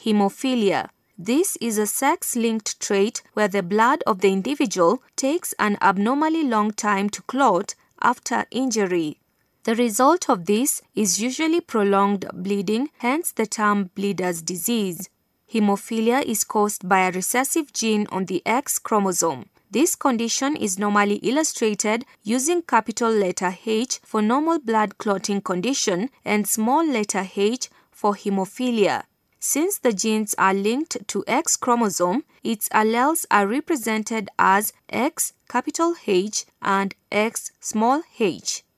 Hemophilia. This is a sex-linked trait where the blood of the individual takes an abnormally long time to clot after injury. The result of this is usually prolonged bleeding, hence the term bleeder's disease. Hemophilia is caused by a recessive gene on the X chromosome. This condition is normally illustrated using capital letter H for normal blood clotting condition and small letter h for hemophilia. Since the genes are linked to X chromosome, its alleles are represented as X capital H and X small h.